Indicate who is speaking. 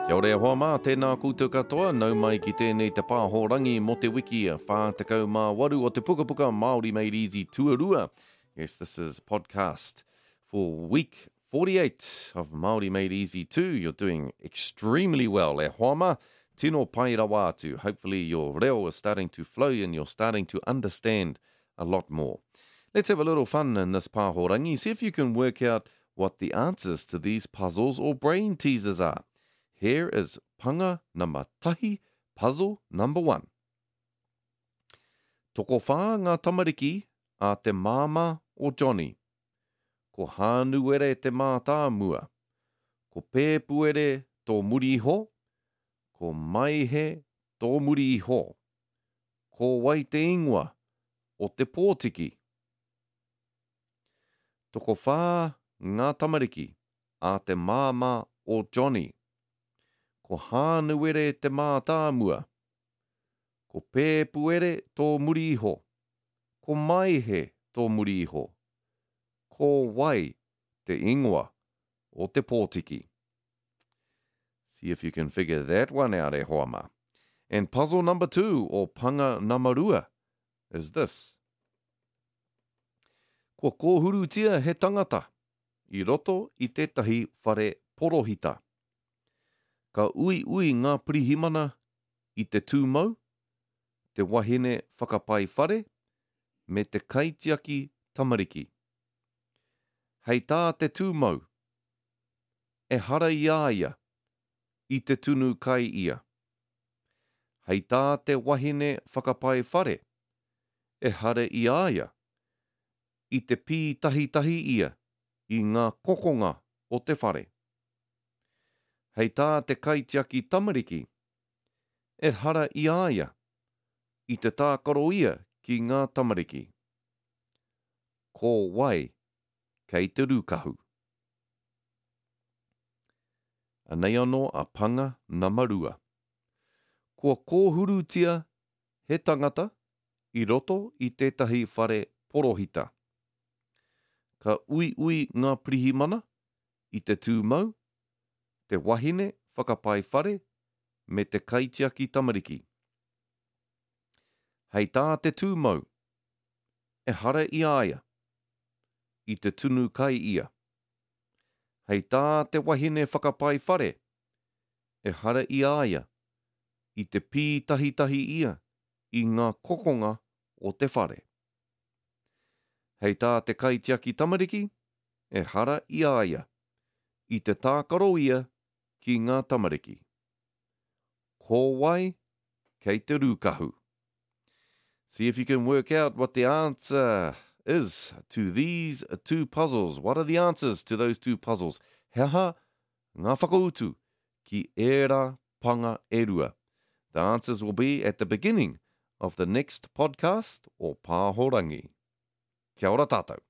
Speaker 1: Kia ora e hoa mā, tēnā koutou katoa, nau mai ki tēnei te pāhorangi mo te wiki whātekau mā waru o te Puka Puka Māori Made Easy Tuarua. Yes, this is podcast for week 48 of Māori Made Easy 2. You're doing extremely well, e hoa mā, tino pai rawa atu. Hopefully your reo is starting to flow and you're starting to understand a lot more. Let's have a little fun in this pāhorangi. See if you can work out what the answers to these puzzles or brain teasers are. Here is panga number tahi, puzzle number 1. Toko whā ngā tamariki a te māma o Johnny. Ko hānu ere te mātā mua. Ko pēpu ere tō muri iho. Ko maihe tō muri iho. Ko wai te ingoa o te pōtiki. Toko whā ngā tamariki a te māma o Johnny. Ko hānu ere te mātā mua. Ko pēpu ere tō muri iho. Ko maihe tō muri iho. Ko wai te ingoa o te pōtiki. See if you can figure that one out, e hoa mā. And puzzle number 2, or panga namarua, is this. Ko kōhurutia he tangata, I roto I tētahi whare porohita. Ka ui ngā pirihimana I te tūmau, te wahine whakapai whare, me te kaitiaki tamariki. Hei tā te tūmau, e hara I āia, I te tunu kai ia. Hei tā te wahine whakapai whare, e hara I āia, I te pī tahi ia, I ngā kokonga o te whare. Hei tā te kaitiaki tamariki, e hara I āia, I te tākaro ia ki ngā tamariki. Ko wai, kei te rūkahu. Anei anō a panga namarua. Kua kōhurutia he tangata I roto I tētahi whare porohita. Ka ui ngā pirihimana I te tūmau, te wahine whakapai whare, me te kaitiaki tamariki. Hei tā te tūmau, e hara I āia, I te tunu kai ia. Hei tā te wahine whakapai whare, e hara I āia, I te pī tahi ia, I ngā kokonga o te whare. Hei tā te kaitiaki tamariki, e hara I āia, I te tākaro ia ki ngā tamariki. Ko wai, kei te rūkahu. See if you can work out what the answer is to these two puzzles. What are the answers to those two puzzles? He aha, ngā whakautu ki ērā panga e rua. The answers will be at the beginning of the next podcast or pāhorangi. Kia ora tātou.